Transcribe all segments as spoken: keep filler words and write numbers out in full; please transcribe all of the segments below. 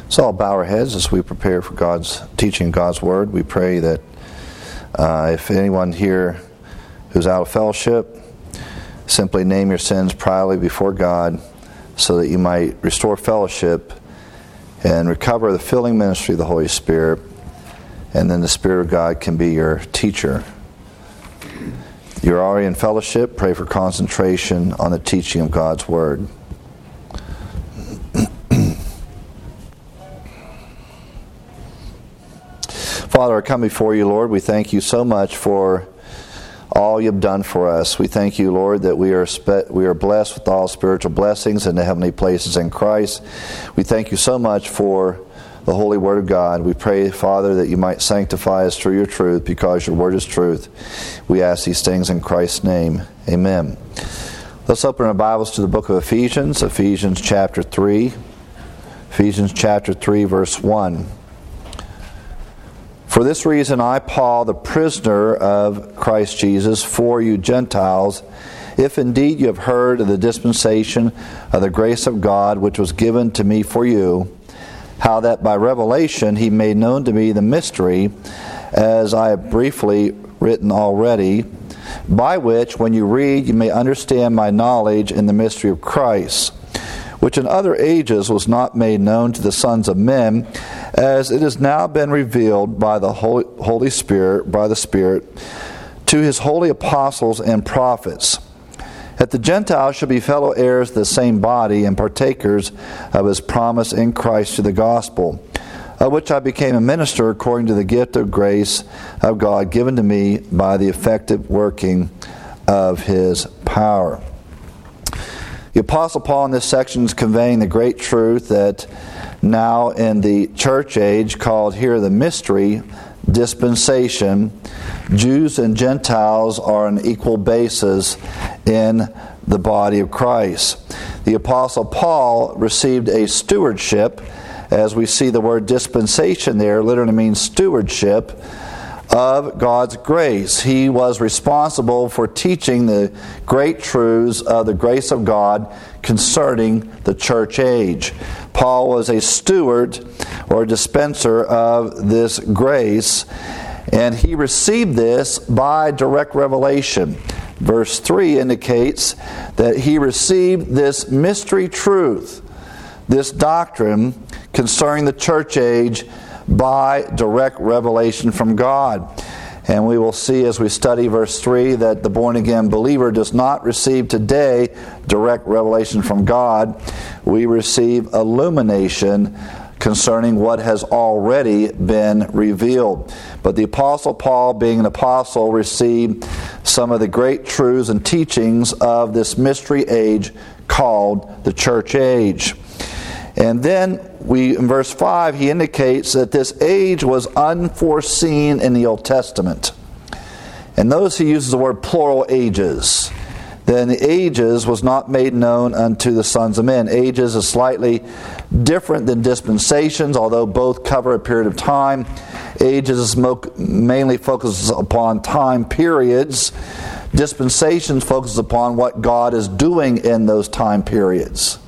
So I'll bow our heads as we prepare for God's teaching God's Word. We pray that uh, if anyone here who's out of fellowship, simply name your sins privately before God so that you might restore fellowship and recover the filling ministry of the Holy Spirit, and then the Spirit of God can be your teacher. You're already in fellowship. Pray for concentration on the teaching of God's Word. Father, I come before you, Lord. We thank you so much for all you've done for us. We thank you, Lord, that we are spe- we are blessed with all spiritual blessings in the heavenly places in Christ. We thank you so much for the Holy Word of God. We pray, Father, that you might sanctify us through your truth, because your Word is truth. We ask these things in Christ's name. Amen. Let's open our Bibles to the book of Ephesians, Ephesians chapter three. Ephesians chapter three, verse one. For this reason I, Paul, the prisoner of Christ Jesus, for you Gentiles, if indeed you have heard of the dispensation of the grace of God which was given to me for you, how that by revelation he made known to me the mystery, as I have briefly written already, by which, when you read, you may understand my knowledge in the mystery of Christ, which in other ages was not made known to the sons of men, as it has now been revealed by the Holy, Holy Spirit, by the Spirit, to his holy apostles and prophets, that the Gentiles should be fellow heirs of the same body and partakers of his promise in Christ to the gospel, of which I became a minister according to the gift of grace of God given to me by the effective working of his power. The Apostle Paul in this section is conveying the great truth that now in the church age, called here the mystery dispensation, Jews and Gentiles are on equal basis in the body of Christ. The Apostle Paul received a stewardship, as we see the word dispensation there literally means stewardship, of God's grace. He was responsible for teaching the great truths of the grace of God concerning the church age. Paul was a steward or a dispenser of this grace, and he received this by direct revelation. Verse three indicates that he received this mystery truth, this doctrine concerning the church age, by direct revelation from God. And we will see as we study verse three that the born-again believer does not receive today direct revelation from God. We receive illumination concerning what has already been revealed. But the Apostle Paul, being an apostle, received some of the great truths and teachings of this mystery age called the church age. And then we, in verse five, he indicates that this age was unforeseen in the Old Testament. And notice he uses the word plural ages. Then the ages was not made known unto the sons of men. Ages is slightly different than dispensations, although both cover a period of time. Ages is mo- mainly focuses upon time periods. Dispensations focuses upon what God is doing in those time periods.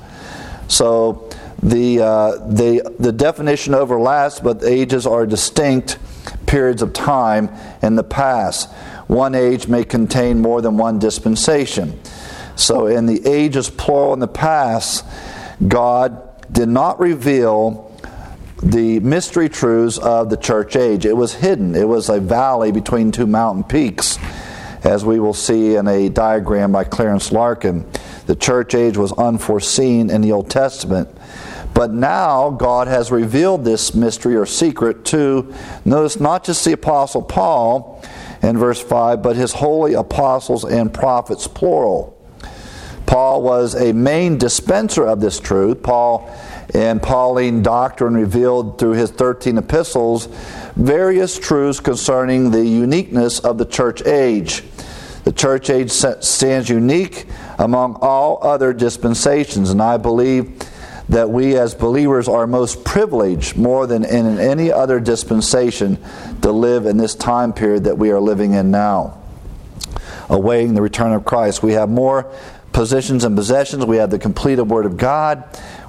So The, uh, the the definition overlaps, but ages are distinct periods of time in the past. One age may contain more than one dispensation. So in the ages plural in the past, God did not reveal the mystery truths of the church age. It was hidden. It was a valley between two mountain peaks, as we will see in a diagram by Clarence Larkin. The church age was unforeseen in the Old Testament. But now God has revealed this mystery or secret to, notice, not just the Apostle Paul in verse five, but his holy apostles and prophets, plural. Paul was a main dispenser of this truth. Paul and Pauline doctrine revealed through his thirteen epistles various truths concerning the uniqueness of the church age. The church age stands unique among all other dispensations, and I believe that we as believers are most privileged, more than in any other dispensation, to live in this time period that we are living in now, awaiting the return of Christ. We have more positions and possessions. We have the completed Word of God.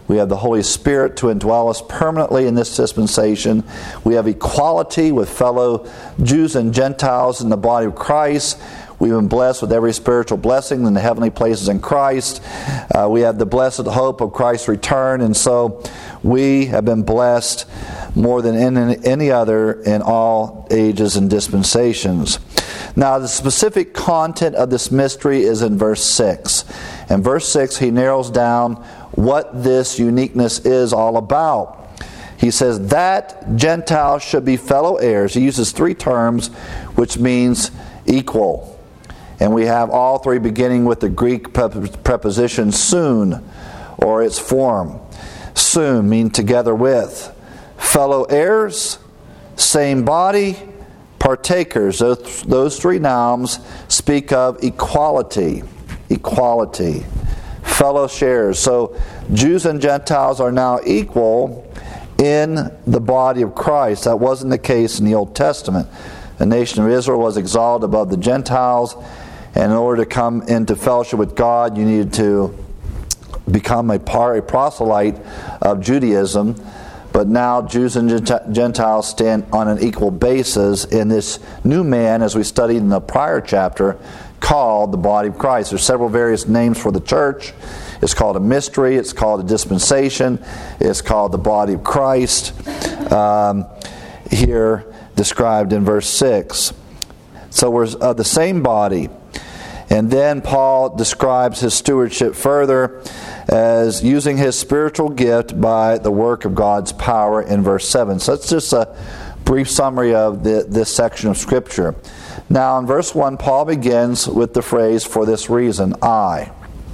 We have the Holy Spirit to indwell us permanently in this dispensation. We have equality with fellow Jews and Gentiles in the body of Christ. We've been blessed with every spiritual blessing in the heavenly places in Christ. Uh, we have the blessed hope of Christ's return, and so we have been blessed more than in any other in all ages and dispensations. Now, the specific content of this mystery is in verse six. In verse six, he narrows down what this uniqueness is all about. He says that Gentiles should be fellow heirs. He uses three terms, which means equal. And we have all three beginning with the Greek preposition soon, or its form. Soon mean together with. Fellow heirs, same body, partakers. Those, those three nouns speak of equality. Equality. Fellow sharers. So Jews and Gentiles are now equal in the body of Christ. That wasn't the case in the Old Testament. The nation of Israel was exalted above the Gentiles, and in order to come into fellowship with God, you needed to become a, par, a proselyte of Judaism. But now Jews and Gentiles stand on an equal basis in this new man, as we studied in the prior chapter, called the body of Christ. There's several various names for the church. It's called a mystery. It's called a dispensation. It's called the body of Christ. Um, here described in verse six. So we're of the same body. And then Paul describes his stewardship further as using his spiritual gift by the work of God's power in verse seven. So that's just a brief summary of the, this section of Scripture. Now in verse one, Paul begins with the phrase, "For this reason, I."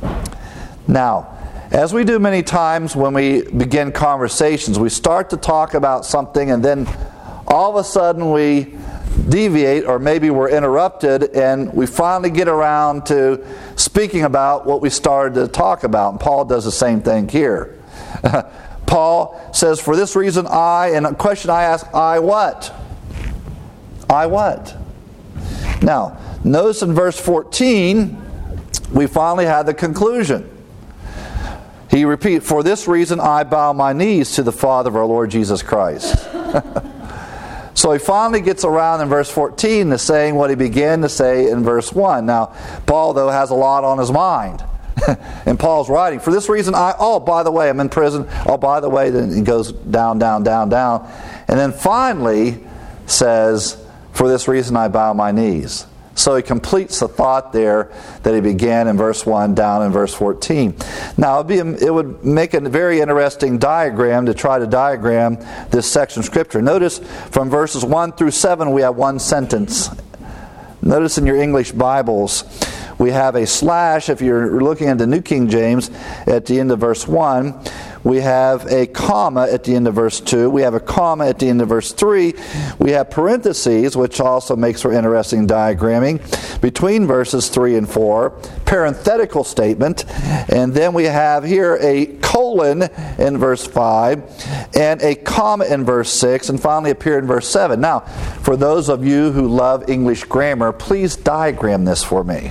Now, as we do many times when we begin conversations, we start to talk about something and then all of a sudden we deviate, or maybe we're interrupted, and we finally get around to speaking about what we started to talk about. And Paul does the same thing here. Paul says, "For this reason I," and a question I ask, I what? I what? Now, notice in verse fourteen, we finally had the conclusion. He repeats, "For this reason I bow my knees to the Father of our Lord Jesus Christ." So he finally gets around in verse fourteen to saying what he began to say in verse one. Now, Paul, though, has a lot on his mind. And Paul's writing, "For this reason I," oh, by the way, I'm in prison. Oh, by the way, then he goes down, down, down, down. And then finally says, "For this reason I bow my knees." So he completes the thought there that he began in verse one down in verse fourteen. Now, it would, be, it would make a very interesting diagram to try to diagram this section of Scripture. Notice from verses one through seven we have one sentence. Notice in your English Bibles we have a slash. If you're looking at the New King James, at the end of verse one, we have a comma at the end of verse two. We have a comma at the end of verse three. We have parentheses, which also makes for interesting diagramming, between verses three and four. Parenthetical statement. And then we have here a colon in verse five, and a comma in verse six, and finally appear in verse seven. Now, for those of you who love English grammar, please diagram this for me.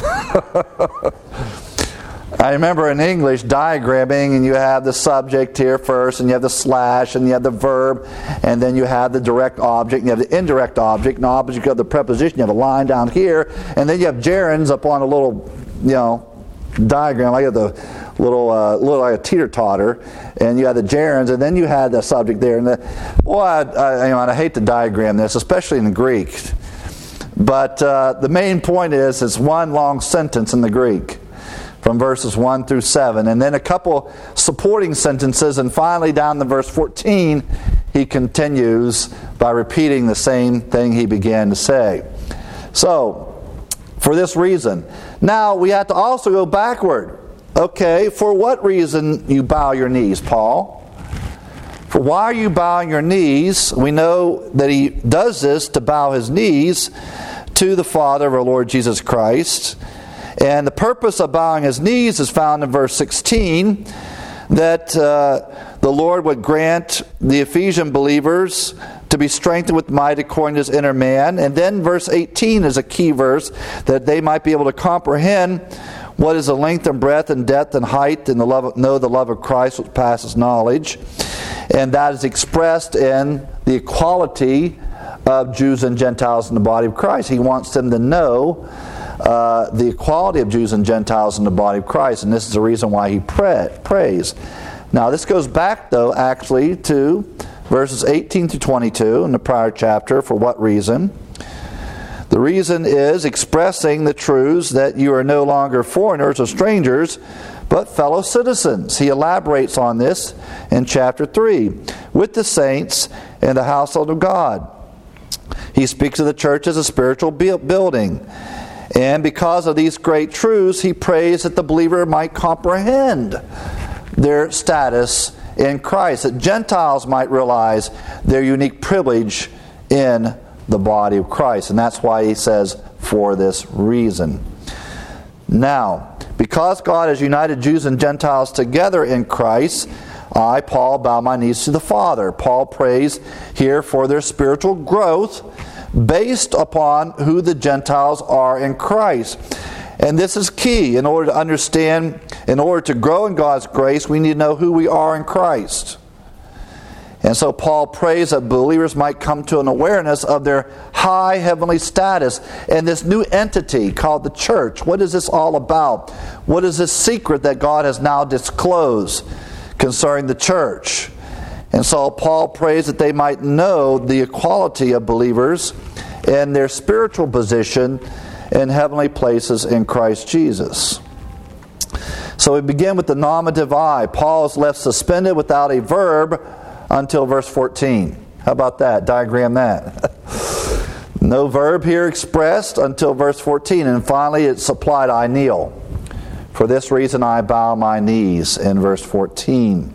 I remember in English diagramming, and you have the subject here first, and you have the slash, and you have the verb, and then you have the direct object, and you have the indirect object, and the object of the preposition. You have a line down here, and then you have gerunds up on a little, you know, diagram. I got the little, uh, little like a teeter-totter, and you have the gerunds, and then you had the subject there. And the, boy, I, I, you know, and I hate to diagram this, especially in the Greek. But uh, the main point is, it's one long sentence in the Greek, from verses one through seven, and then a couple supporting sentences, and finally down to verse fourteen, he continues by repeating the same thing he began to say. So, for this reason. Now, we have to also go backward. Okay, for what reason you bow your knees, Paul? For why are you bowing your knees? We know that he does this to bow his knees to the Father of our Lord Jesus Christ. And the purpose of bowing his knees is found in verse sixteen, that uh, the Lord would grant the Ephesian believers to be strengthened with might according to his inner man. And then verse eighteen is a key verse, that they might be able to comprehend what is the length and breadth and depth and height, and the love of, know the love of Christ which passes knowledge. And that is expressed in the equality of Jews and Gentiles in the body of Christ. He wants them to know uh, the equality of Jews and Gentiles in the body of Christ, and this is the reason why he pray, prays. Now this goes back, though, actually to verses eighteen to twenty-two in the prior chapter. For what reason? The reason is expressing the truths that you are no longer foreigners or strangers, but fellow citizens. He elaborates on this in chapter three, with the saints in the household of God. He speaks of the church as a spiritual building. And because of these great truths, he prays that the believer might comprehend their status in Christ, that Gentiles might realize their unique privilege in the body of Christ. And that's why he says, for this reason. Now, because God has united Jews and Gentiles together in Christ, I, Paul, bow my knees to the Father. Paul prays here for their spiritual growth based upon who the Gentiles are in Christ. And this is key. In order to understand, in order to grow in God's grace, we need to know who we are in Christ. And so Paul prays that believers might come to an awareness of their high heavenly status and this new entity called the church. What is this all about? What is this secret that God has now disclosed concerning the church? And so Paul prays that they might know the equality of believers and their spiritual position in heavenly places in Christ Jesus. So we begin with the nominative I. Paul is left suspended without a verb until verse fourteen. How about that? Diagram that. No verb here expressed until verse fourteen. And finally it's supplied, I kneel. For this reason I bow my knees in verse fourteen.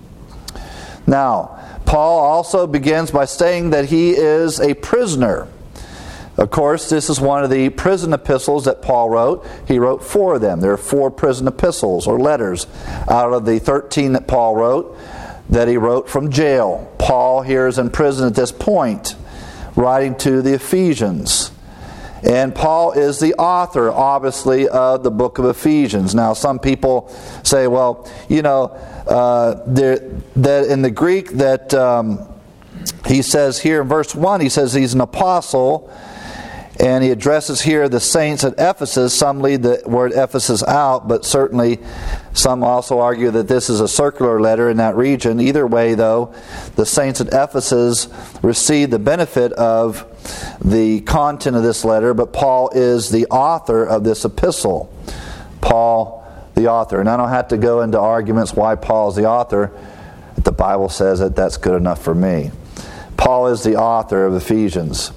Now, Paul also begins by saying that he is a prisoner. Of course, this is one of the prison epistles that Paul wrote. He wrote four of them. There are four prison epistles or letters out of the thirteen that Paul wrote, that he wrote from jail. Paul here is in prison at this point, writing to the Ephesians. And Paul is the author, obviously, of the book of Ephesians. Now, some people say, well, you know, uh, there, that in the Greek that um, he says here in verse one, he says he's an apostle, and he addresses here the saints at Ephesus. Some leave the word Ephesus out, but certainly some also argue that this is a circular letter in that region. Either way, though, the saints at Ephesus received the benefit of the content of this letter, but Paul is the author of this epistle. Paul, the author. And I don't have to go into arguments why Paul is the author. If the Bible says it, that's good enough for me. Paul is the author of Ephesians.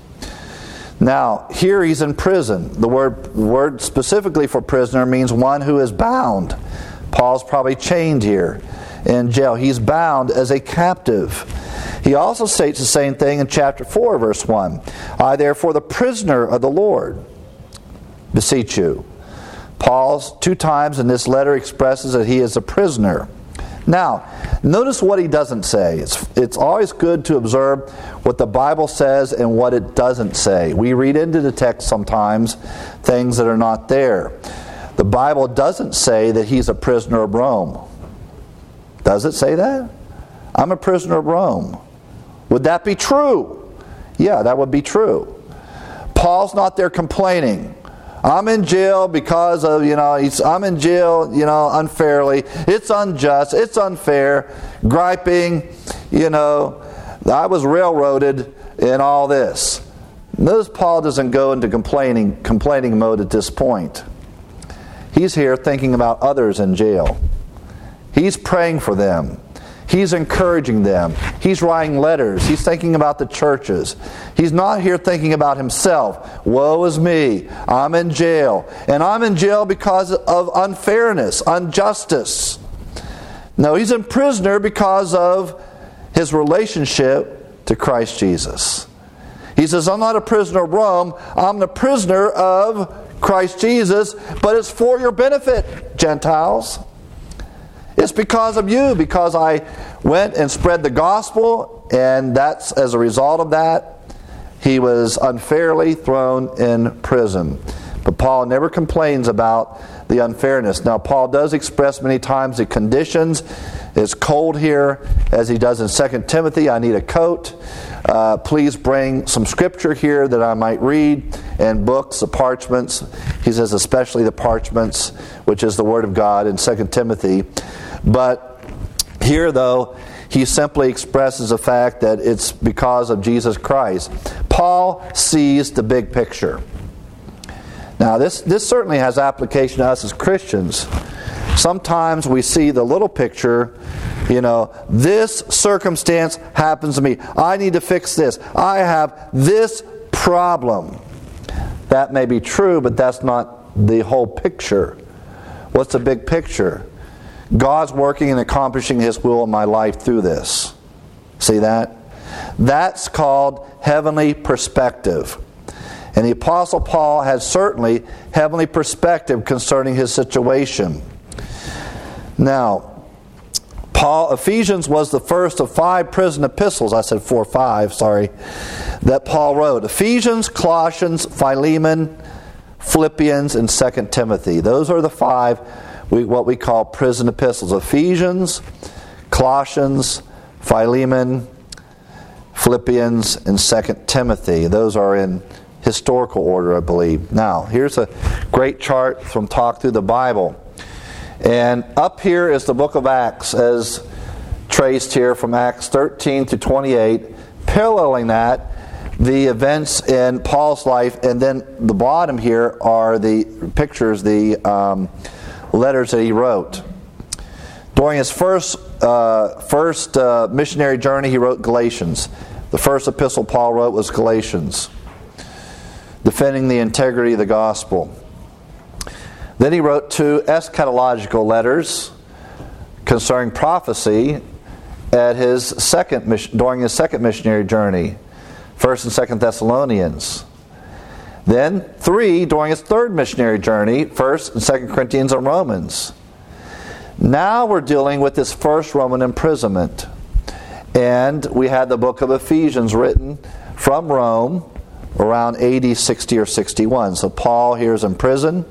Now, here he's in prison. The word, word specifically for prisoner means one who is bound. Paul's probably chained here in jail. He's bound as a captive. He also states the same thing in chapter four, verse one. I, therefore, the prisoner of the Lord, beseech you. Paul, two times in this letter, expresses that he is a prisoner. Now, notice what he doesn't say. It's, it's always good to observe what the Bible says and what it doesn't say. We read into the text sometimes things that are not there. The Bible doesn't say that he's a prisoner of Rome. Does it say that? I'm a prisoner of Rome. Would that be true? Yeah, that would be true. Paul's not there complaining. I'm in jail because of, you know, he's, I'm in jail, you know, unfairly. It's unjust. It's unfair. Griping, you know, I was railroaded in all this. Notice Paul doesn't go into complaining, complaining mode at this point. He's here thinking about others in jail. He's praying for them. He's encouraging them. He's writing letters. He's thinking about the churches. He's not here thinking about himself. Woe is me. I'm in jail. And I'm in jail because of unfairness, injustice. No, he's in prisoner because of his relationship to Christ Jesus. He says, I'm not a prisoner of Rome. I'm the prisoner of Christ Jesus, but it's for your benefit, Gentiles. It's because of you, because I went and spread the gospel, and that's as a result of that, he was unfairly thrown in prison. But Paul never complains about the unfairness. Now, Paul does express many times the conditions. It's cold here, as he does in Second Timothy. I need a coat. Uh, please bring some scripture here that I might read, and books, the parchments. He says especially the parchments, which is the Word of God in Second Timothy. But here, though, he simply expresses the fact that it's because of Jesus Christ. Paul sees the big picture. Now, this, this certainly has application to us as Christians. Sometimes we see the little picture, you know, this circumstance happens to me. I need to fix this. I have this problem. That may be true, but that's not the whole picture. What's the big picture? God's working and accomplishing His will in my life through this. See that? That's called heavenly perspective. And the Apostle Paul had certainly heavenly perspective concerning his situation. Now, Paul, Ephesians was the first of five prison epistles, I said four or five, sorry, that Paul wrote. Ephesians, Colossians, Philemon, Philippians, and Second Timothy. Those are the five, we, what we call prison epistles. Ephesians, Colossians, Philemon, Philippians, and Second Timothy. Those are in historical order, I believe. Now, here's a great chart from Talk Through the Bible. And up here is the book of Acts, as traced here from Acts thirteen to twenty-eight, paralleling that, the events in Paul's life, and then the bottom here are the pictures, the um, letters that he wrote. During his first uh, first uh, missionary journey, he wrote Galatians. The first epistle Paul wrote was Galatians, defending the integrity of the gospel. Then he wrote two eschatological letters concerning prophecy at his second during his second missionary journey, First and Second Thessalonians. Then three during his third missionary journey, First and Second Corinthians and Romans. Now we're dealing with this first Roman imprisonment, and we had the book of Ephesians written from Rome around A D sixty or sixty-one. So Paul here is in prison.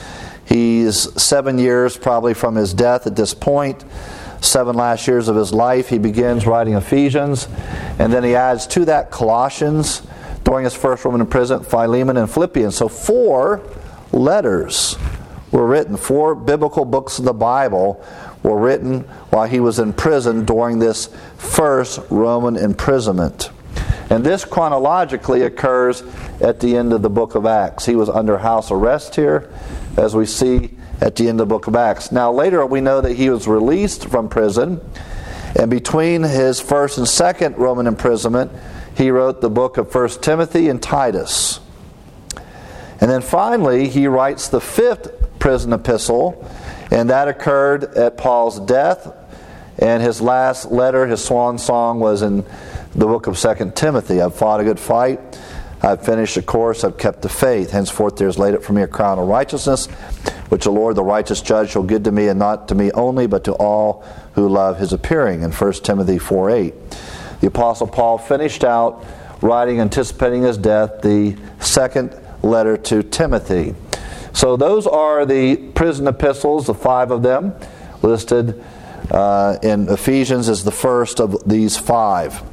He's seven years probably from his death at this point. Seven last years of his life, he begins writing Ephesians. And then he adds to that Colossians during his first Roman imprisonment, Philemon and Philippians. So four letters were written. Four biblical books of the Bible were written while he was in prison during this first Roman imprisonment. And this chronologically occurs at the end of the book of Acts. He was under house arrest here, as we see at the end of the book of Acts. Now later we know that he was released from prison, and between his first and second Roman imprisonment, he wrote the book of First Timothy and Titus. And then finally he writes the fifth prison epistle, and that occurred at Paul's death, and his last letter, his swan song, was in the book of Second Timothy. I've fought a good fight. I've finished the course. I've kept the faith. Henceforth there is laid up for me a crown of righteousness, which the Lord, the righteous judge, shall give to me, and not to me only, but to all who love his appearing, in First Timothy four eight. The Apostle Paul finished out writing, anticipating his death, the second letter to Timothy. So those are the prison epistles, the five of them, listed uh, in Ephesians as the first of these five.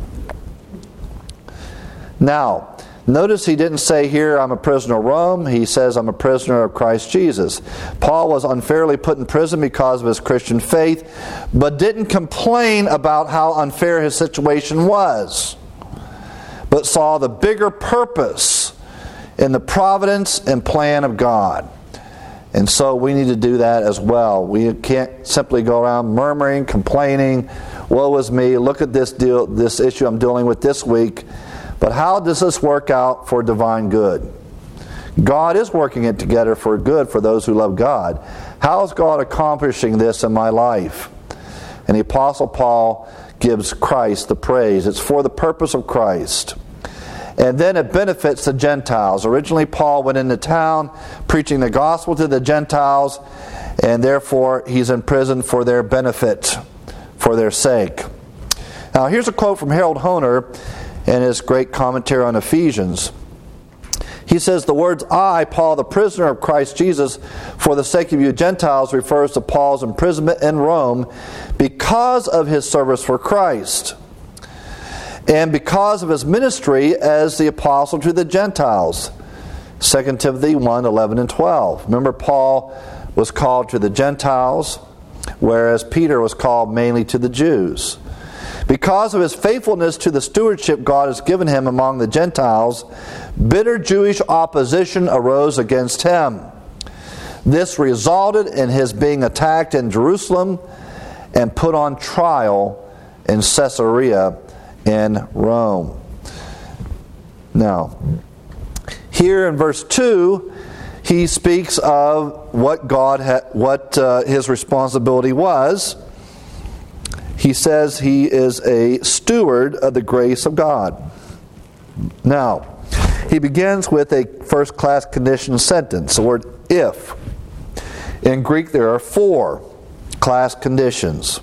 Now, notice he didn't say here, I'm a prisoner of Rome. He says, I'm a prisoner of Christ Jesus. Paul was unfairly put in prison because of his Christian faith, but didn't complain about how unfair his situation was, but saw the bigger purpose in the providence and plan of God. And so we need to do that as well. We can't simply go around murmuring, complaining, woe is me, look at this deal, this issue I'm dealing with this week. But how does this work out for divine good? God is working it together for good for those who love God. How is God accomplishing this in my life? And the Apostle Paul gives Christ the praise. It's for the purpose of Christ. And then it benefits the Gentiles. Originally Paul went into town preaching the gospel to the Gentiles, and therefore he's in prison for their benefit, for their sake. Now here's a quote from Harold Hoehner in his great commentary on Ephesians. He says the words, I, Paul, the prisoner of Christ Jesus, for the sake of you Gentiles, refers to Paul's imprisonment in Rome because of his service for Christ and because of his ministry as the apostle to the Gentiles. Second Timothy one, eleven and twelve. Remember, Paul was called to the Gentiles, whereas Peter was called mainly to the Jews. Because of his faithfulness to the stewardship God has given him among the Gentiles, bitter Jewish opposition arose against him. This resulted in his being attacked in Jerusalem and put on trial in Caesarea in Rome. Now, here in verse two, he speaks of what God had, what uh, his responsibility was. He says he is a steward of the grace of God. Now, he begins with a first-class condition sentence, the word if. In Greek, there are four class conditions.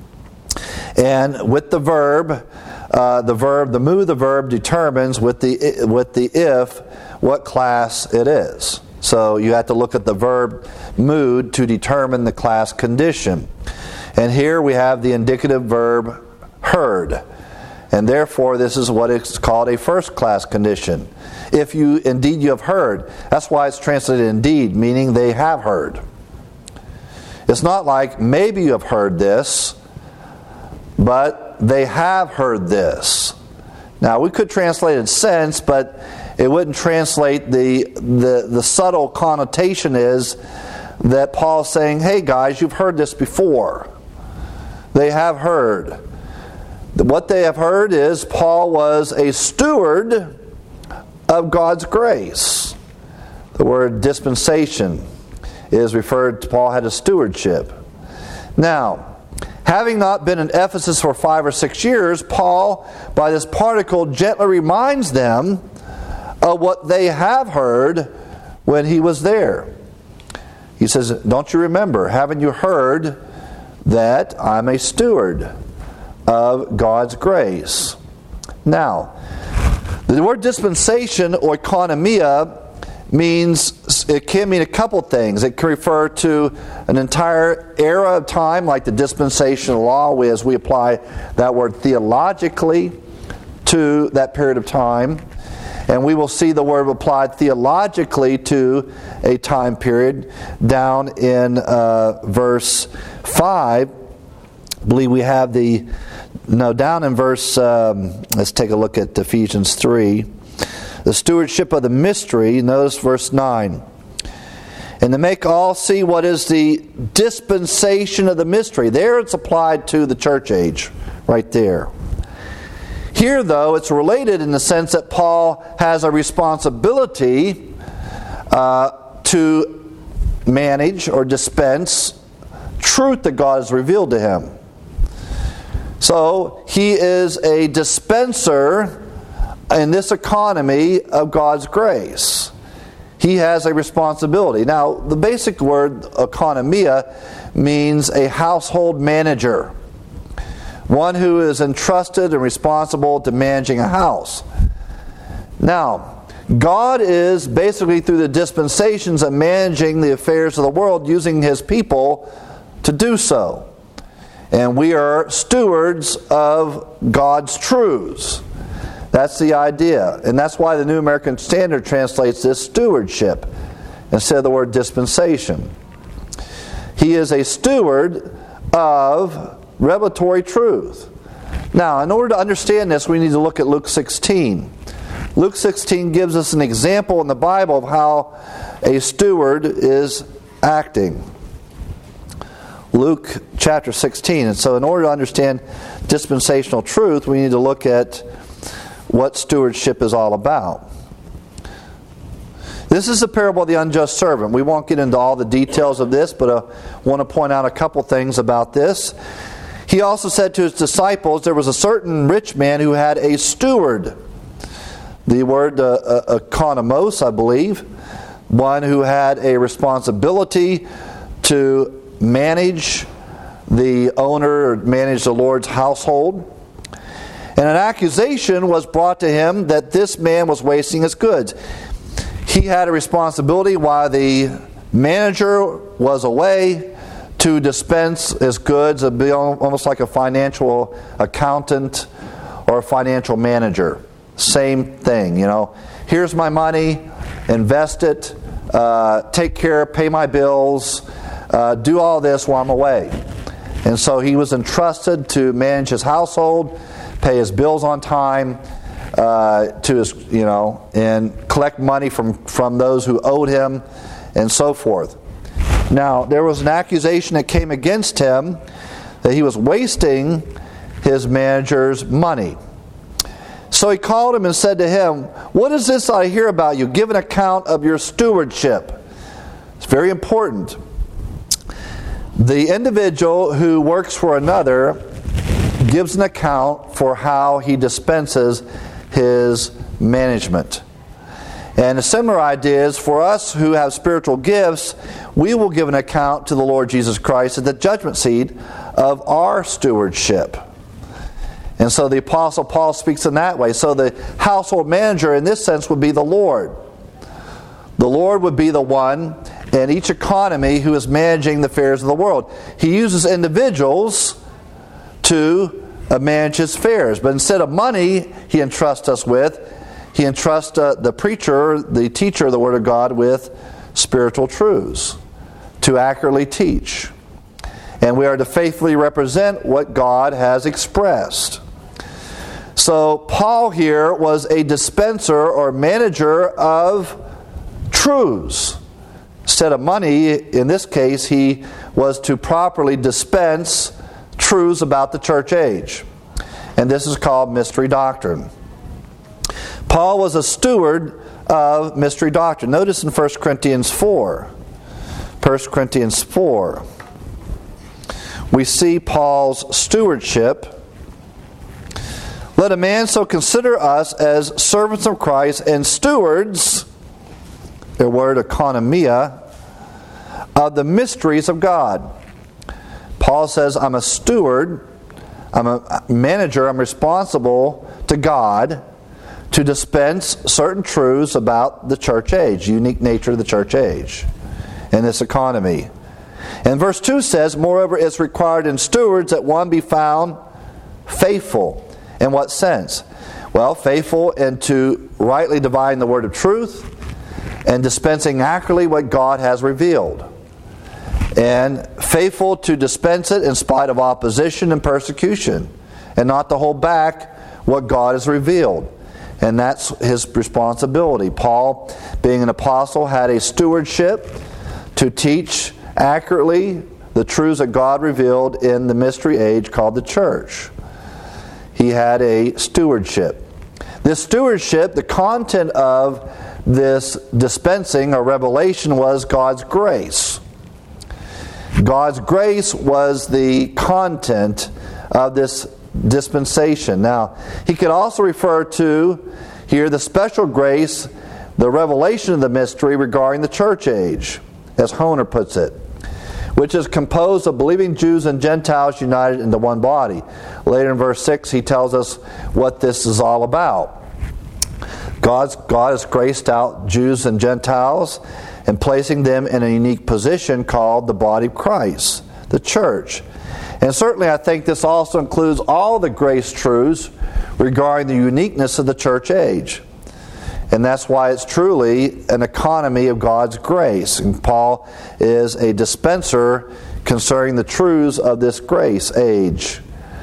And with the verb, uh, the verb, the mood of the verb determines with the with the if what class it is. So you have to look at the verb mood to determine the class condition. And here we have the indicative verb heard. And therefore this is what is called a first class condition. If you indeed you have heard. That's why it's translated indeed, meaning they have heard. It's not like maybe you have heard this, but they have heard this. Now we could translate it since, but it wouldn't translate the the, the subtle connotation is that Paul's saying, hey guys, you've heard this before. They have heard. What they have heard is Paul was a steward of God's grace. The word dispensation is referred to, Paul had a stewardship. Now, having not been in Ephesus for five or six years, Paul, by this particle, gently reminds them of what they have heard when he was there. He says, don't you remember, haven't you heard that I'm a steward of God's grace? Now, the word dispensation or economia means, it can mean a couple things. It can refer to an entire era of time, like the dispensational law, as we apply that word theologically to that period of time. And we will see the word applied theologically to a time period down in uh, verse five. I believe we have the, no, down in verse, um, let's take a look at Ephesians three. The stewardship of the mystery, notice verse nine. And to make all see what is the dispensation of the mystery. There it's applied to the church age, right there. Here, though, it's related in the sense that Paul has a responsibility uh, to manage or dispense truth that God has revealed to him. So, he is a dispenser in this economy of God's grace. He has a responsibility. Now, the basic word, economia, means a household manager. One who is entrusted and responsible to managing a house. Now, God is basically through the dispensations of managing the affairs of the world, using His people to do so. And we are stewards of God's truths. That's the idea. And that's why the New American Standard translates this stewardship instead of the word dispensation. He is a steward of revelatory truth. Now, in order to understand this, we need to look at Luke sixteen. Luke sixteen gives us an example in the Bible of how a steward is acting. Luke chapter sixteen. And so in order to understand dispensational truth, we need to look at what stewardship is all about. This is the parable of the unjust servant. We won't get into all the details of this, but I want to point out a couple things about this. He also said to his disciples, there was a certain rich man who had a steward. The word uh, uh, economos, I believe. One who had a responsibility to manage the owner or manage the Lord's household. And an accusation was brought to him that this man was wasting his goods. he had a responsibility while the manager was away to dispense his goods, and be almost like a financial accountant or a financial manager. Same thing, you know. Here's my money, invest it, uh, take care, pay my bills, uh, do all this while I'm away. And so he was entrusted to manage his household, pay his bills on time, uh, to his, you know, and collect money from, from those who owed him, and so forth. Now, there was an accusation that came against him that he was wasting his manager's money. So he called him and said to him, "What is this I hear about you? Give an account of your stewardship." It's very important. The individual who works for another gives an account for how he dispenses his management. And a similar idea is for us who have spiritual gifts, we will give an account to the Lord Jesus Christ at the judgment seat of our stewardship. And so the Apostle Paul speaks in that way. So the household manager in this sense would be the Lord. The Lord would be the one in each economy who is managing the affairs of the world. He uses individuals to uh, manage his affairs. But instead of money he entrusts us with, he entrusts uh, the preacher, the teacher of the Word of God, with spiritual truths to accurately teach. And we are to faithfully represent what God has expressed. So Paul here was a dispenser or manager of truths. Instead of money, in this case, he was to properly dispense truths about the church age. And this is called mystery doctrine. Paul was a steward of mystery doctrine. Notice in First Corinthians four. First Corinthians four. We see Paul's stewardship. "Let a man so consider us as servants of Christ and stewards," the word economia, "of the mysteries of God." Paul says, I'm a steward, I'm a manager, I'm responsible to God to dispense certain truths about the church age, unique nature of the church age in this economy. And verse two says, "Moreover, it's required in stewards that one be found faithful." In what sense? Well, faithful in to rightly dividing the word of truth and dispensing accurately what God has revealed. And faithful to dispense it in spite of opposition and persecution, and not to hold back what God has revealed. And that's his responsibility. Paul, being an apostle, had a stewardship to teach accurately the truths that God revealed in the mystery age called the church. He had a stewardship. This stewardship, the content of this dispensing or revelation was God's grace. God's grace was the content of this dispensation. Now, he could also refer to here the special grace, the revelation of the mystery regarding the church age, as Honer puts it, which is composed of believing Jews and Gentiles united into one body. Later in verse six, he tells us what this is all about. God's, God has graced out Jews and Gentiles and placing them in a unique position called the body of Christ, the church. And certainly I think this also includes all the grace truths regarding the uniqueness of the church age. And that's why it's truly an economy of God's grace. And Paul is a dispenser concerning the truths of this grace age.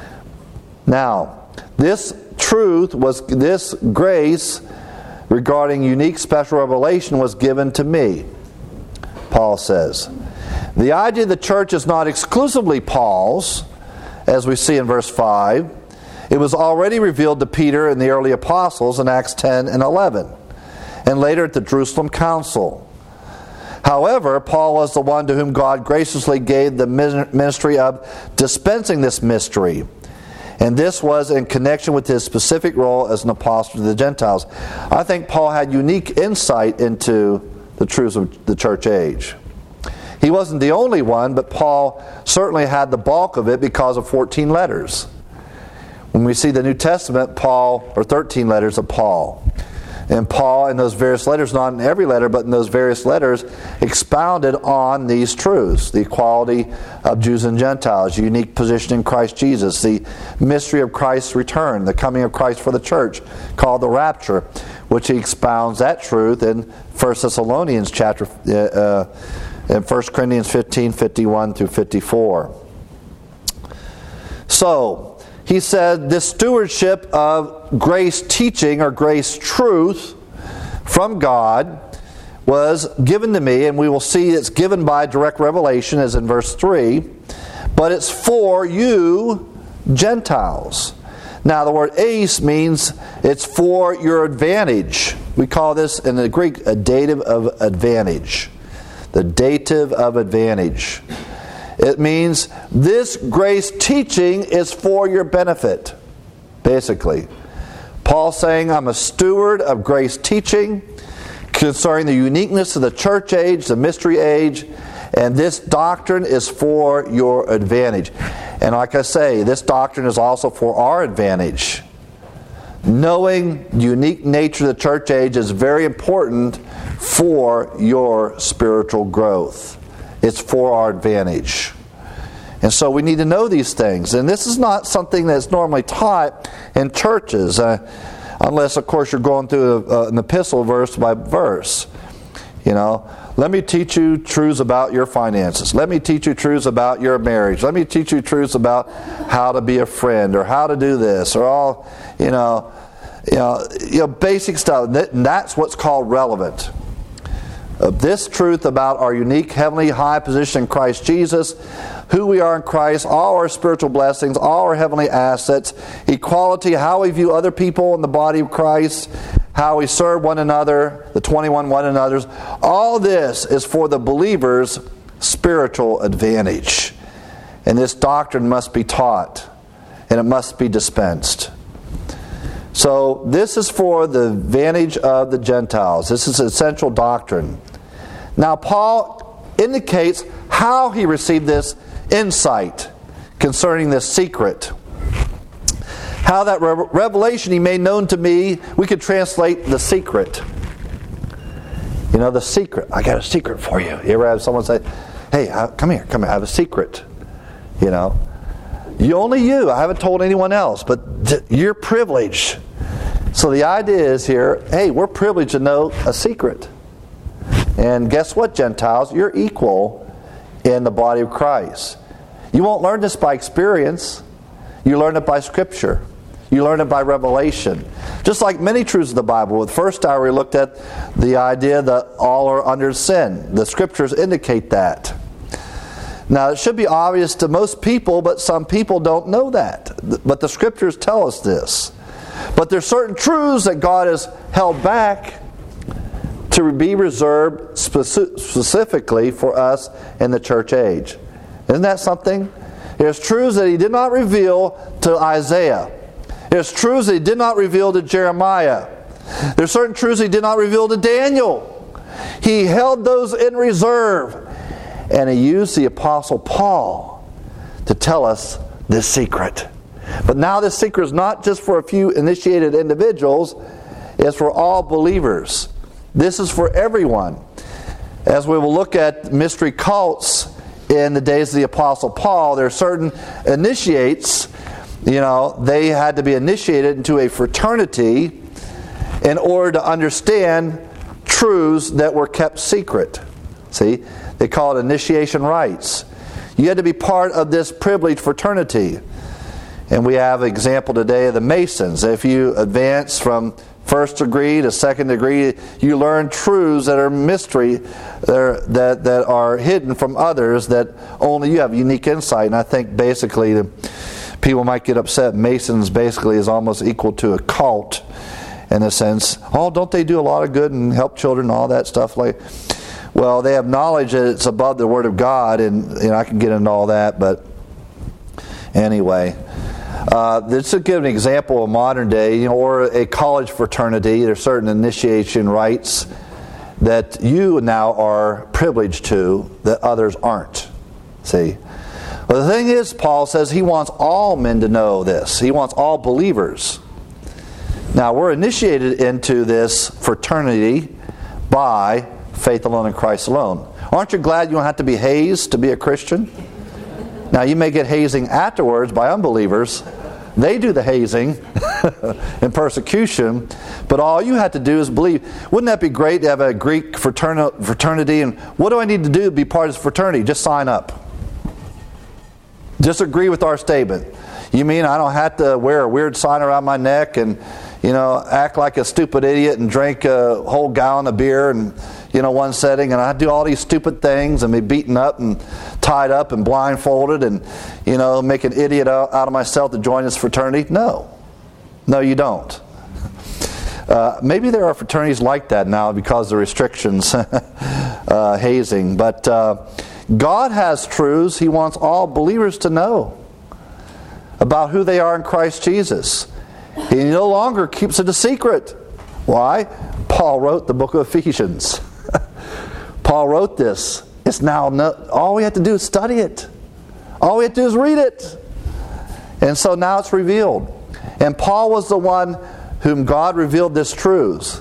Now, this truth was, this grace regarding unique special revelation was given to me, Paul says. The idea of the church is not exclusively Paul's, as we see in verse five. It was already revealed to Peter and the early apostles in Acts ten and eleven, and later at the Jerusalem Council. However, Paul was the one to whom God graciously gave the ministry of dispensing this mystery. And this was in connection with his specific role as an apostle to the Gentiles. I think Paul had unique insight into the truths of the church age. He wasn't the only one, but Paul certainly had the bulk of it because of fourteen letters. When we see the New Testament, Paul, or thirteen letters of Paul. And Paul, in those various letters, not in every letter, but in those various letters, expounded on these truths. The equality of Jews and Gentiles, unique position in Christ Jesus, the mystery of Christ's return, the coming of Christ for the church, called the rapture, which he expounds that truth in First Thessalonians chapter, uh, in First Corinthians fifteen, fifty-one through fifty-four. So, he said this stewardship of grace teaching or grace truth from God was given to me, and we will see it's given by direct revelation as in verse three, but it's for you Gentiles. Now the word eis means it's for your advantage. We call this in the Greek a dative of advantage. The dative of advantage. It means this grace teaching is for your benefit, basically. Paul's saying, I'm a steward of grace teaching concerning the uniqueness of the church age, the mystery age, and this doctrine is for your advantage. And like I say, this doctrine is also for our advantage. Knowing the unique nature of the church age is very important for your spiritual growth. It's for our advantage. And so we need to know these things. And this is not something that's normally taught in churches, uh, unless, of course, you're going through a, uh, an epistle verse by verse. You know, let me teach you truths about your finances. Let me teach you truths about your marriage. Let me teach you truths about how to be a friend or how to do this or all, you know, you know, you know basic stuff. And that's what's called relevant. Of this truth about our unique heavenly high position in Christ Jesus, who we are in Christ, all our spiritual blessings, all our heavenly assets, equality, how we view other people in the body of Christ, how we serve one another, the twenty-one one another's. All this is for the believer's spiritual advantage. And this doctrine must be taught, and it must be dispensed. So this is for the advantage of the Gentiles. This is essential doctrine. Now Paul indicates how he received this insight concerning this secret. How that re- revelation he made known to me, we could translate the secret. You know, the secret. I got a secret for you. You ever have someone say, hey, uh, come here, come here, I have a secret. You know. You only you. I haven't told anyone else, but th- you're privileged. So the idea is here, hey, we're privileged to know a secret. And guess what, Gentiles? You're equal in the body of Christ. You won't learn this by experience. You learn it by Scripture. You learn it by revelation. Just like many truths of the Bible. With first hour we looked at the idea that all are under sin. The Scriptures indicate that. Now, it should be obvious to most people, but some people don't know that. But the Scriptures tell us this. But there's certain truths that God has held back to be reserved speci- specifically for us in the church age. Isn't that something? There's truths that He did not reveal to Isaiah. There's truths that He did not reveal to Jeremiah. There's certain truths He did not reveal to Daniel. He held those in reserve. And He used the Apostle Paul to tell us this secret. But now this secret is not just for a few initiated individuals. It's for all believers. This is for everyone. As we will look at mystery cults in the days of the Apostle Paul, there are certain initiates, you know, they had to be initiated into a fraternity in order to understand truths that were kept secret. See? They call it initiation rites. You had to be part of this privileged fraternity. And we have an example today of the Masons. If you advance from first degree to second degree, you learn truths that are mystery, that are, that, that are hidden from others, that only you have unique insight. And I think basically the, people might get upset. Masons basically is almost equal to a cult in a sense. Oh, don't they do a lot of good and help children and all that stuff? Like, well, they have knowledge that it's above the Word of God, and you know, I can get into all that, but anyway. Uh, this to give an example of modern day, you know, or a college fraternity. There are certain initiation rites that you now are privileged to that others aren't. See? Well, the thing is, Paul says he wants all men to know this. He wants all believers Now, we're initiated into this fraternity by faith alone in Christ alone. Aren't you glad you don't have to be hazed to be a Christian? Now, you may get hazing afterwards by unbelievers. They do the hazing and persecution, but all you have to do is believe. Wouldn't that be great to have a Greek fraternity? And what do I need to do to be part of this fraternity? Just sign up. Just agree with our statement. You mean I don't have to wear a weird sign around my neck and, you know, act like a stupid idiot and drink a whole gallon of beer and, you know, one setting, and I do all these stupid things and be beaten up and tied up and blindfolded and, you know, make an idiot out of myself to join this fraternity? No. No, you don't. Uh, maybe there are fraternities like that now because of the restrictions, uh, hazing. But uh, God has truths He wants all believers to know about who they are in Christ Jesus. He no longer keeps it a secret. Why? Paul wrote the book of Ephesians. Paul wrote this. It's now no, all we have to do is study it. All we have to do is read it. And so now it's revealed. And Paul was the one whom God revealed this truth.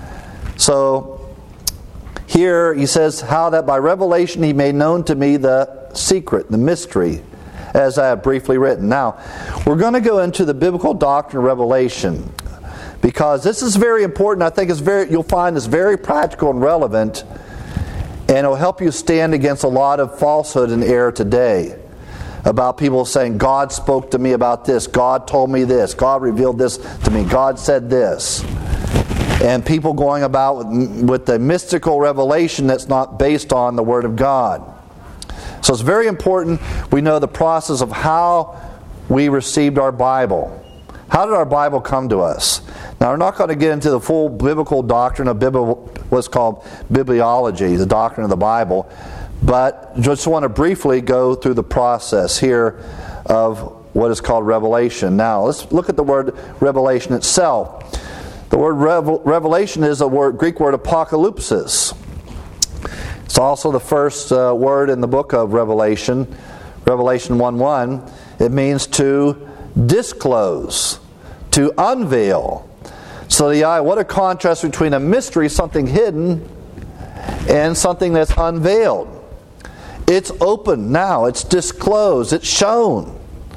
So here he says, how that by revelation He made known to me the secret, the mystery, as I have briefly written. Now, we're going to go into the biblical doctrine of revelation, because this is very important. I think it's very, you'll find it's very practical and relevant, and it'll help you stand against a lot of falsehood and error today about people saying, God spoke to me about this, God told me this, God revealed this to me, God said this. And people going about with, with a mystical revelation that's not based on the Word of God. So it's very important we know the process of how we received our Bible. How did our Bible come to us? Now, we're not going to get into the full biblical doctrine of Bibli- what's called bibliology, the doctrine of the Bible, but just want to briefly go through the process here of what is called revelation. Now, let's look at the word revelation itself. The word revel- revelation is a word, Greek word apocalypsis. It's also the first uh, word in the book of Revelation, Revelation one one. It means to disclose, to unveil. So the eye, what a contrast between a mystery, something hidden, and something that's unveiled. It's open now, it's disclosed, it's shown.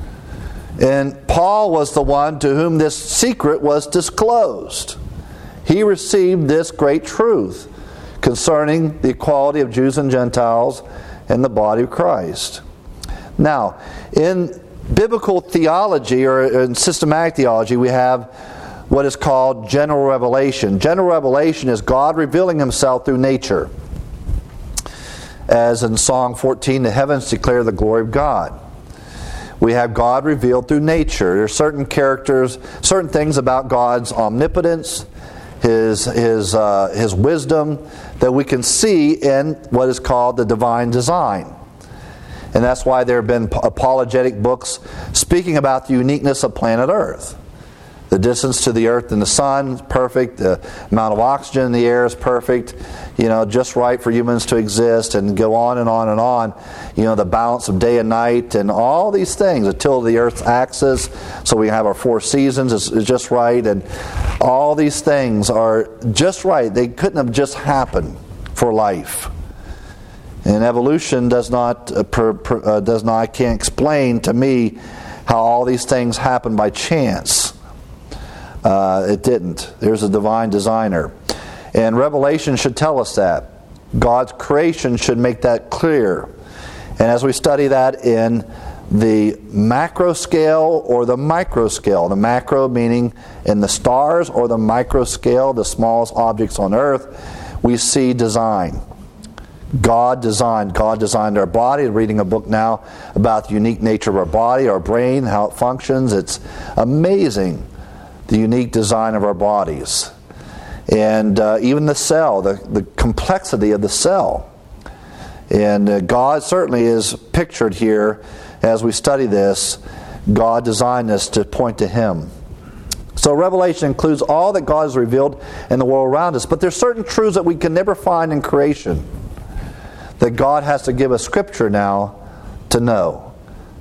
And Paul was the one to whom this secret was disclosed. He received this great truth concerning the equality of Jews and Gentiles and the body of Christ. Now, in biblical theology or in systematic theology, we have what is called general revelation. General revelation is God revealing Himself through nature. As in Psalm fourteen, the heavens declare the glory of God. We have God revealed through nature. There are certain characters, certain things about God's omnipotence, His His uh, His wisdom that we can see in what is called the divine design. And that's why there have been apologetic books speaking about the uniqueness of planet Earth. The distance to the Earth and the Sun is perfect. The amount of oxygen in the air is perfect. You know, just right for humans to exist, and go on and on and on. You know, the balance of day and night and all these things. The tilt of the Earth's axis, so we have our four seasons, is, is just right. And all these things are just right. They couldn't have just happened for life. And evolution does not, uh, per, per, uh, does not, I can't explain to me how all these things happen by chance. Uh, it didn't. There's a divine designer. And Revelation should tell us that. God's creation should make that clear. And as we study that in the macro scale or the micro scale, the macro meaning in the stars, or the micro scale, the smallest objects on earth, we see design. God designed. God designed our body. I'm reading a book now about the unique nature of our body, our brain, how it functions. It's amazing, the unique design of our bodies. And uh, even the cell, the, the complexity of the cell. And uh, God certainly is pictured here as we study this. God designed this to point to Him. So Revelation includes all that God has revealed in the world around us. But there's certain truths that we can never find in creation, that God has to give us Scripture now to know.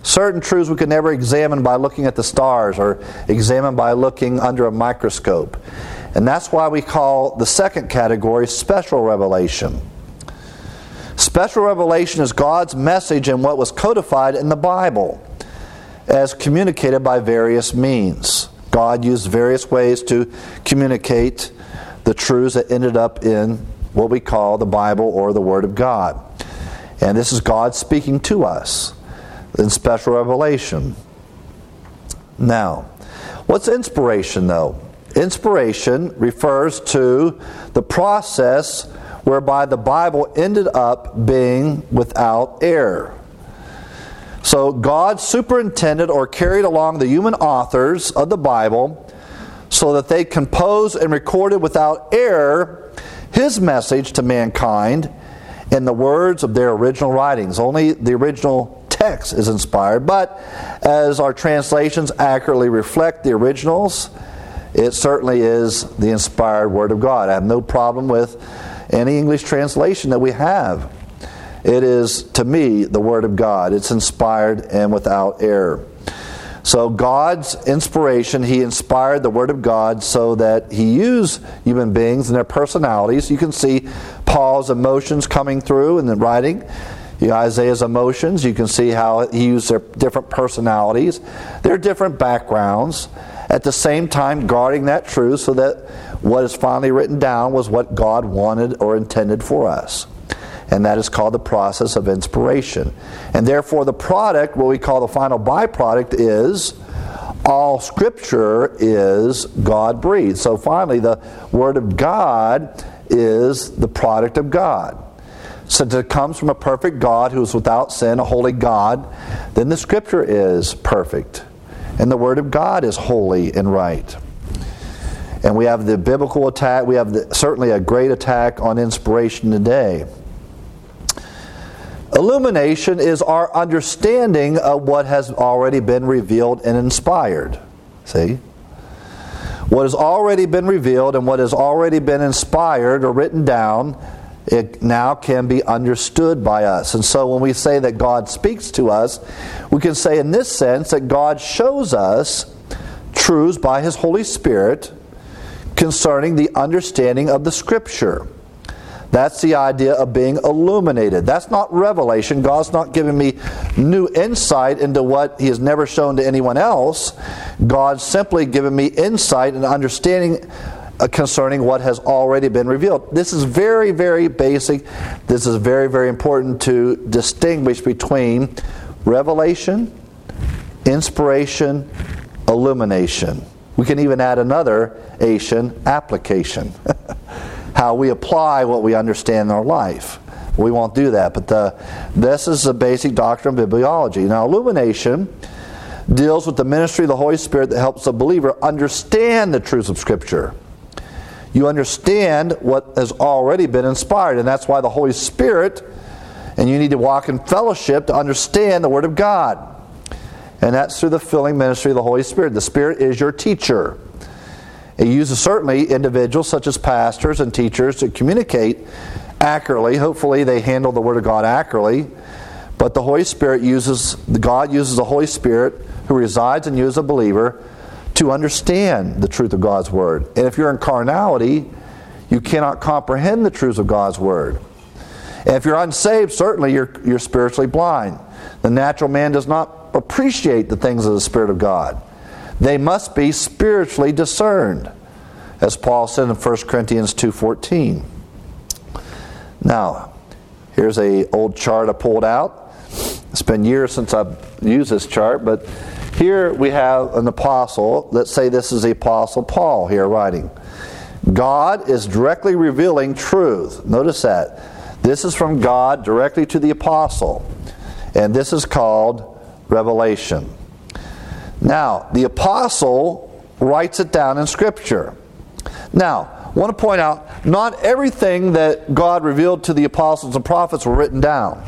Certain truths we can never examine by looking at the stars or examine by looking under a microscope. And that's why we call the second category special revelation. Special revelation is God's message in what was codified in the Bible as communicated by various means. God used various ways to communicate the truths that ended up in what we call the Bible or the Word of God. And this is God speaking to us in special revelation. Now, what's inspiration though? Inspiration refers to the process whereby the Bible ended up being without error. So God superintended or carried along the human authors of the Bible so that they composed and recorded without error His message to mankind in the words of their original writings. Only the original text is inspired, but as our translations accurately reflect the originals, it certainly is the inspired Word of God. I have no problem with any English translation that we have. It is, to me, the Word of God. It's inspired and without error. So God's inspiration, He inspired the Word of God so that He used human beings and their personalities. You can see Paul's emotions coming through in the writing. You know, Isaiah's emotions, you can see how he used their different personalities, their different backgrounds, at the same time guarding that truth so that what is finally written down was what God wanted or intended for us. And that is called the process of inspiration. And therefore the product, what we call the final byproduct, is all Scripture is God-breathed. So finally the Word of God is the product of God. Since it comes from a perfect God who is without sin, a holy God, then the Scripture is perfect. And the Word of God is holy and right. And we have the biblical attack, we have the, certainly a great attack on inspiration today. Illumination is our understanding of what has already been revealed and inspired. See? What has already been revealed and what has already been inspired or written down, it now can be understood by us. And so when we say that God speaks to us, we can say in this sense that God shows us truths by His Holy Spirit concerning the understanding of the Scripture. That's the idea of being illuminated. That's not revelation. God's not giving me new insight into what He has never shown to anyone else. God's simply giving me insight and understanding concerning what has already been revealed. This is very, very basic. This is very, very important to distinguish between revelation, inspiration, illumination. We can even add another Asian application. How we apply what we understand in our life. We won't do that, but the, this is the basic doctrine of bibliology. Now, illumination deals with the ministry of the Holy Spirit that helps the believer understand the truths of Scripture. You understand what has already been inspired, and that's why the Holy Spirit, and you need to walk in fellowship to understand the Word of God. And that's through the filling ministry of the Holy Spirit. The Spirit is your teacher. It uses certainly individuals such as pastors and teachers to communicate accurately. Hopefully they handle the Word of God accurately. But the Holy Spirit uses, God uses the Holy Spirit who resides in you as a believer to understand the truth of God's Word. And if you're in carnality, you cannot comprehend the truths of God's Word. And if you're unsaved, certainly you're, you're spiritually blind. The natural man does not appreciate the things of the Spirit of God. They must be spiritually discerned, as Paul said in First Corinthians two fourteen. Now, here's an old chart I pulled out. It's been years since I've used this chart, but here we have an apostle. Let's say this is the Apostle Paul here writing. God is directly revealing truth. Notice that. This is from God directly to the apostle. And this is called revelation. Now, the apostle writes it down in Scripture. Now, I want to point out, not everything that God revealed to the apostles and prophets were written down.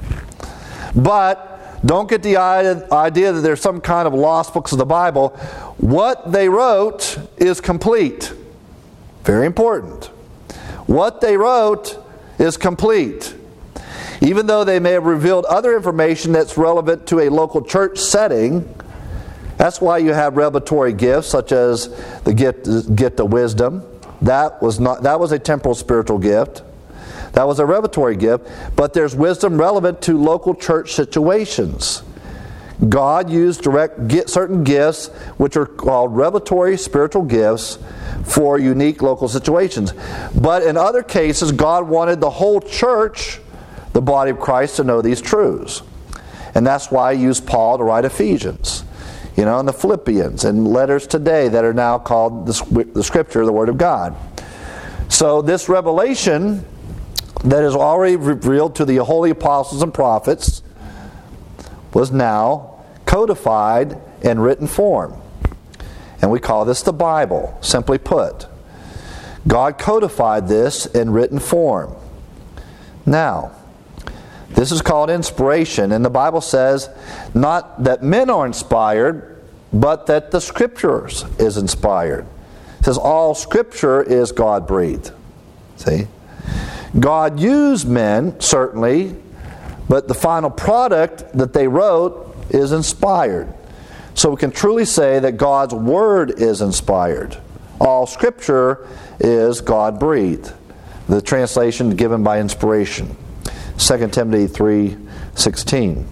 But don't get the idea that there's some kind of lost books of the Bible. What they wrote is complete. Very important. What they wrote is complete. Even though they may have revealed other information that's relevant to a local church setting, that's why you have revelatory gifts such as the gift, gift of wisdom. That was not that was a temporal spiritual gift. That was a revelatory gift, but there's wisdom relevant to local church situations. God used direct get certain gifts, which are called revelatory spiritual gifts, for unique local situations. But in other cases, God wanted the whole church, the body of Christ, to know these truths. And that's why He used Paul to write Ephesians, you know, and the Philippians, and letters today that are now called the, the Scripture, the Word of God. So this revelation that is already revealed to the holy apostles and prophets was now codified in written form. And we call this the Bible, simply put. God codified this in written form. Now, this is called inspiration, and the Bible says not that men are inspired, but that the Scriptures is inspired. It says all Scripture is God-breathed. See? God used men, certainly, but the final product that they wrote is inspired. So we can truly say that God's Word is inspired. All Scripture is God-breathed. The translation given by inspiration. Second Timothy three sixteen.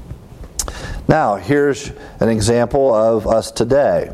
Now, here's an example of us today.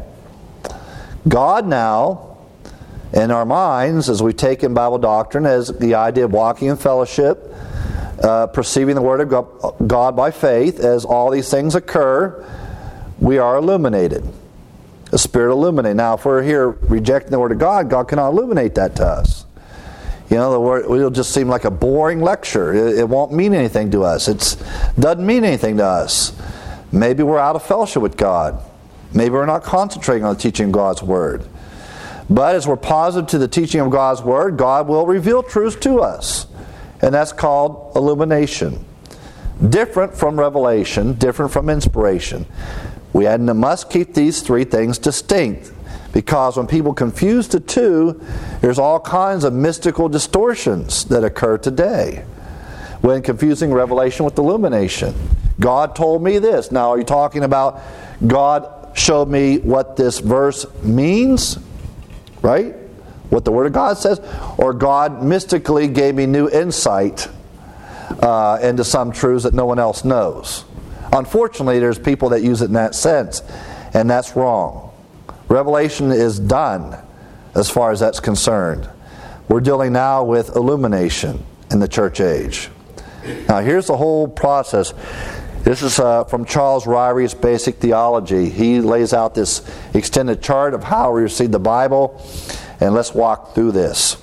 God now, in our minds, as we take in Bible doctrine, as the idea of walking in fellowship, uh, perceiving the Word of God by faith, as all these things occur, we are illuminated. The Spirit illuminated. Now, if we're here rejecting the Word of God, God cannot illuminate that to us. You know, the word, it'll just seem like a boring lecture. It, it won't mean anything to us. It doesn't mean anything to us. Maybe we're out of fellowship with God. Maybe we're not concentrating on the teaching of God's Word. But as we're positive to the teaching of God's Word, God will reveal truths to us. And that's called illumination. Different from revelation, different from inspiration. We must keep these three things distinct. Because when people confuse the two, there's all kinds of mystical distortions that occur today when confusing revelation with illumination. God told me this. Now, are you talking about God showed me what this verse means? Right? What the Word of God says? Or God mystically gave me new insight uh, into some truths that no one else knows? Unfortunately, there's people that use it in that sense, and that's wrong. Revelation is done as far as that's concerned. We're dealing now with illumination in the church age. Now here's the whole process. This is uh, from Charles Ryrie's Basic Theology. He lays out this extended chart of how we receive the Bible, and let's walk through this.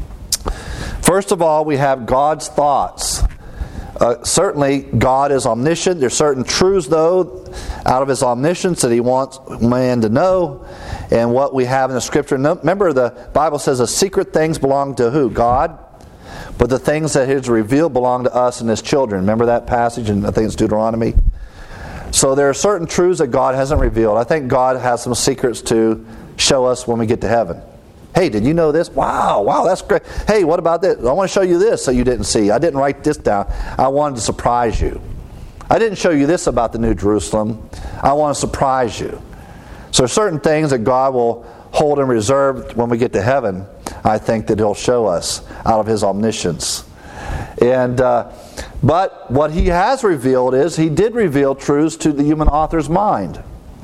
First of all, we have God's thoughts. Uh, certainly, God is omniscient. There's certain truths, though, out of His omniscience that He wants man to know. And what we have in the Scripture. Remember, the Bible says the secret things belong to who? God. But the things that He has revealed belong to us and His children. Remember that passage in, I think it's Deuteronomy? So there are certain truths that God hasn't revealed. I think God has some secrets to show us when we get to heaven. Hey, did you know this? Wow, wow, that's great. Hey, what about this? I want to show you this so you didn't see. I didn't write this down. I wanted to surprise you. I didn't show you this about the New Jerusalem. I want to surprise you. So certain things that God will hold in reserve when we get to heaven, I think that He'll show us out of His omniscience. And uh, but what He has revealed is He did reveal truths to the human author's mind.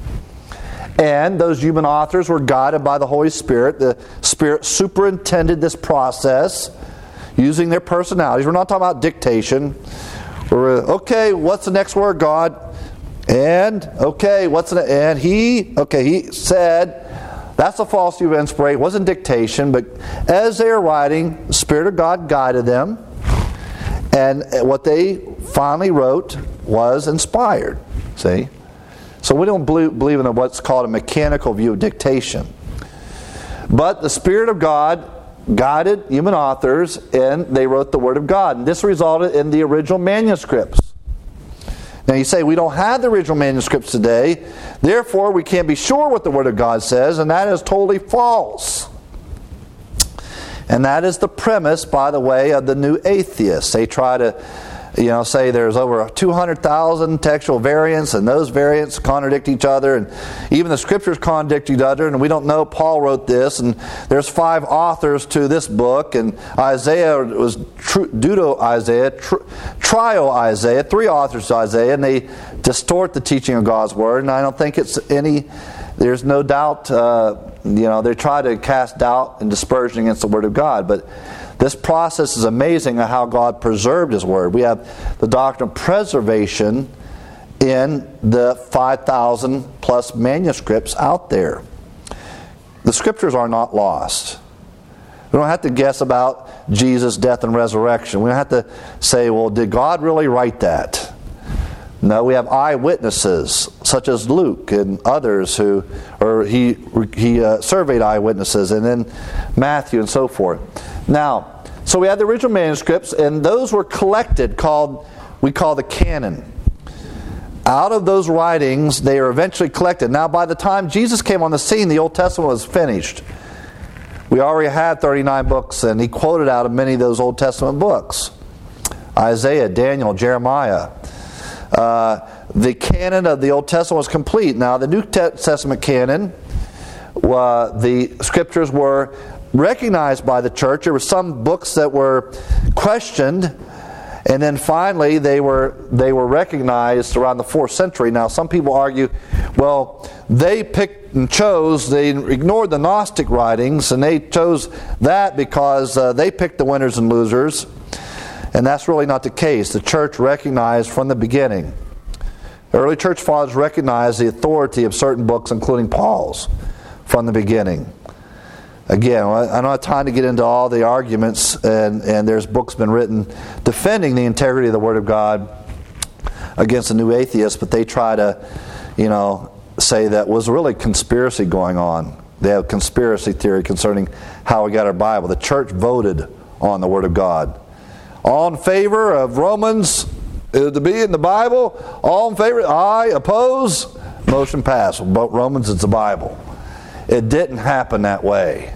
And those human authors were guided by the Holy Spirit. The Spirit superintended this process using their personalities. We're not talking about dictation. We're, okay, what's the next word, God? And, okay, what's the, and he, okay, he said, that's a false view of inspiration. It wasn't dictation, but as they were writing, the Spirit of God guided them. And what they finally wrote was inspired. See? So we don't believe in what's called a mechanical view of dictation. But the Spirit of God guided human authors, and they wrote the Word of God. And this resulted in the original manuscripts. Now you say, we don't have the original manuscripts today, therefore we can't be sure what the Word of God says, and that is totally false. And that is the premise, by the way, of the new atheists. They try to you know, say there's over two hundred thousand textual variants, and those variants contradict each other, and even the scriptures contradict each other, and we don't know Paul wrote this, and there's five authors to this book, and Isaiah was tr- Deutero-Isaiah, tr- Trio-Isaiah, three authors to Isaiah, and they distort the teaching of God's Word, and I don't think it's any, there's no doubt, uh, you know, they try to cast doubt and dispersion against the Word of God, but this process is amazing of how God preserved His Word. We have the doctrine of preservation in the five thousand plus manuscripts out there. The Scriptures are not lost. We don't have to guess about Jesus' death and resurrection. We don't have to say, well, did God really write that? No, we have eyewitnesses, such as Luke and others who, or he, he uh, surveyed eyewitnesses, and then Matthew and so forth. Now, so we had the original manuscripts, and those were collected, called, we call the canon. Out of those writings, they are eventually collected. Now, by the time Jesus came on the scene, the Old Testament was finished. We already had thirty-nine books, and he quoted out of many of those Old Testament books. Isaiah, Daniel, Jeremiah. Uh, the canon of the Old Testament was complete. Now, the New Testament canon, uh, the Scriptures were recognized by the church. There were some books that were questioned, and then finally they were they were recognized around the fourth century. Now, some people argue, well, they picked and chose, they ignored the Gnostic writings, and they chose that because uh, they picked the winners and losers, and that's really not the case. The church recognized from the beginning. The early church fathers recognized the authority of certain books, including Paul's, from the beginning. Again, I don't have time to get into all the arguments, and, and there's books been written defending the integrity of the Word of God against the new atheists, but they try to, you know, say that was really conspiracy going on. They have conspiracy theory concerning how we got our Bible. The church voted on the Word of God. All in favor of Romans uh, to be in the Bible? All in favor? Aye. Oppose? Motion passed. But Romans is the Bible. It didn't happen that way.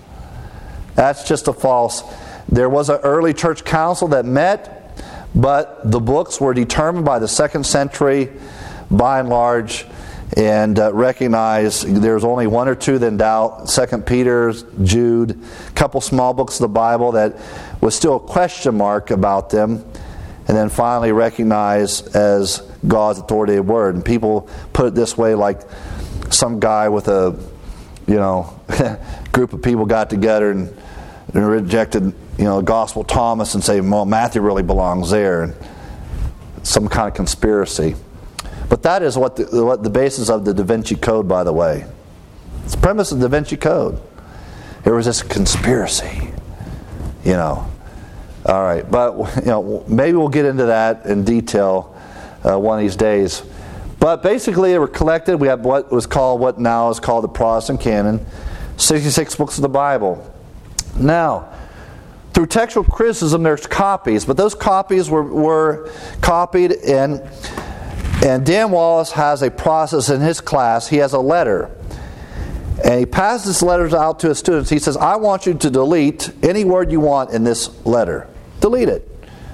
That's just a false. There was an early church council that met, but the books were determined by the second century, by and large, and uh, recognized there's only one or two that in doubt. Second Peter, Jude, a couple small books of the Bible that was still a question mark about them, and then finally recognized as God's authoritative word. And people put it this way, like some guy with a, you know, group of people got together and, and rejected, you know, the Gospel of Thomas and say, well, Matthew really belongs there. And some kind of conspiracy. But that is what the, what the basis of the Da Vinci Code, by the way. It's the premise of the Da Vinci Code. There was this conspiracy, you know. All right, but you know, maybe we'll get into that in detail uh, one of these days. But basically, they were collected. We have what was called, what now is called the Protestant canon, sixty-six books of the Bible. Now, through textual criticism, there's copies, but those copies were, were copied, and and Dan Wallace has a process in his class. He has a letter, and he passes letters out to his students. He says, I want you to delete any word you want in this letter. Delete it.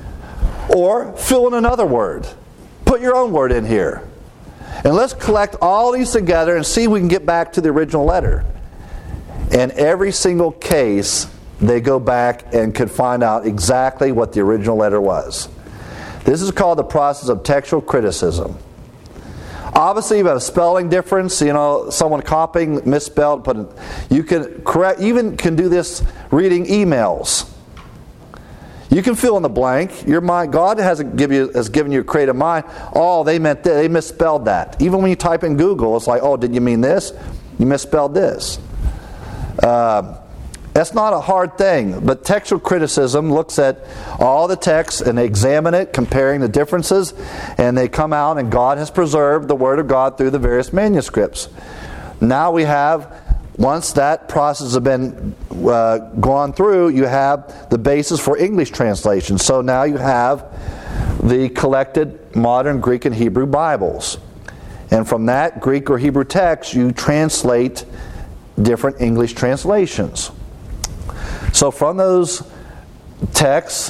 Or fill in another word. Put your own word in here. And let's collect all these together and see if we can get back to the original letter. And every single case, they go back and could find out exactly what the original letter was. This is called the process of textual criticism. Obviously, you have a spelling difference. You know, someone copying misspelled, but you can correct. Even can do this reading emails. You can fill in the blank. Your mind, God hasn't give you has given you a creative mind. Oh, they meant that. They misspelled that. Even when you type in Google, it's like, oh, did you mean this? You misspelled this. Uh, that's not a hard thing. But textual criticism looks at all the text and they examine it, comparing the differences, and they come out and God has preserved the Word of God through the various manuscripts. Now we have, once that process has been uh, gone through, you have the basis for English translation. So now you have the collected modern Greek and Hebrew Bibles. And from that Greek or Hebrew text, you translate different English translations. So from those texts,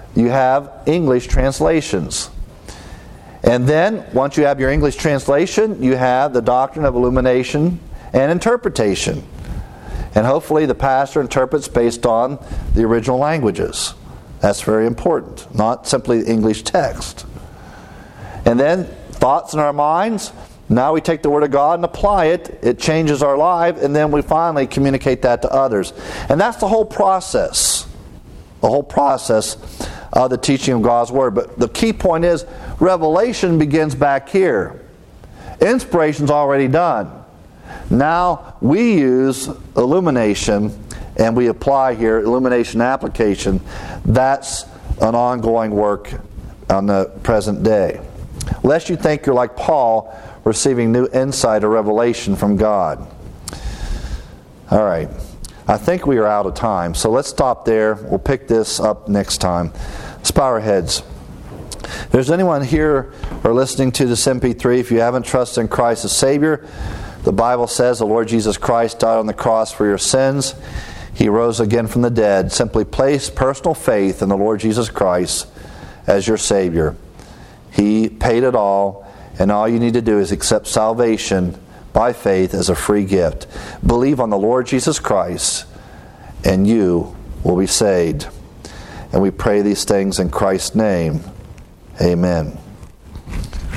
you have English translations. And then, once you have your English translation, you have the doctrine of illumination and interpretation. And hopefully the pastor interprets based on the original languages. That's very important, not simply the English text. And then, thoughts in our minds. Now we take the Word of God and apply it. It changes our life, and then we finally communicate that to others. And that's the whole process. The whole process of the teaching of God's Word. But the key point is, revelation begins back here. Inspiration's already done. Now we use illumination, and we apply here illumination application. That's an ongoing work on the present day. Lest you think you're like Paul, receiving new insight or revelation from God. All right. I think we are out of time, so let's stop there. We'll pick this up next time. Let's bow our heads. If there's anyone here or listening to this M P three, if you haven't trusted in Christ as Savior, the Bible says the Lord Jesus Christ died on the cross for your sins. He rose again from the dead. Simply place personal faith in the Lord Jesus Christ as your Savior. He paid it all, and all you need to do is accept salvation by faith as a free gift. Believe on the Lord Jesus Christ, and you will be saved. And we pray these things in Christ's name. Amen.